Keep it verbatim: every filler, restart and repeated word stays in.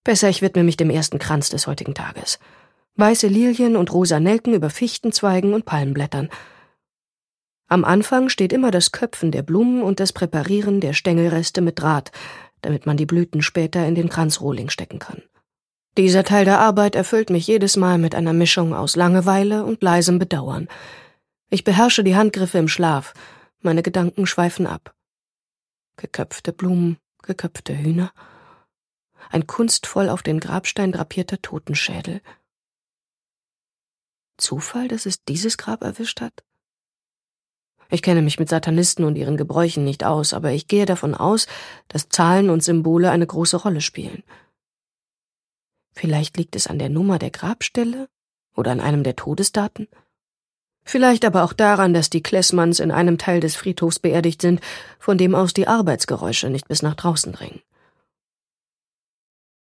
Besser, ich widme mich dem ersten Kranz des heutigen Tages. Weiße Lilien und rosa Nelken über Fichtenzweigen und Palmenblättern. Am Anfang steht immer das Köpfen der Blumen und das Präparieren der Stängelreste mit Draht, damit man die Blüten später in den Kranzrohling stecken kann. Dieser Teil der Arbeit erfüllt mich jedes Mal mit einer Mischung aus Langeweile und leisem Bedauern. Ich beherrsche die Handgriffe im Schlaf, meine Gedanken schweifen ab. Geköpfte Blumen, geköpfte Hühner. Ein kunstvoll auf den Grabstein drapierter Totenschädel. Zufall, dass es dieses Grab erwischt hat? Ich kenne mich mit Satanisten und ihren Gebräuchen nicht aus, aber ich gehe davon aus, dass Zahlen und Symbole eine große Rolle spielen. Vielleicht liegt es an der Nummer der Grabstelle oder an einem der Todesdaten. Vielleicht aber auch daran, dass die Klessmanns in einem Teil des Friedhofs beerdigt sind, von dem aus die Arbeitsgeräusche nicht bis nach draußen dringen.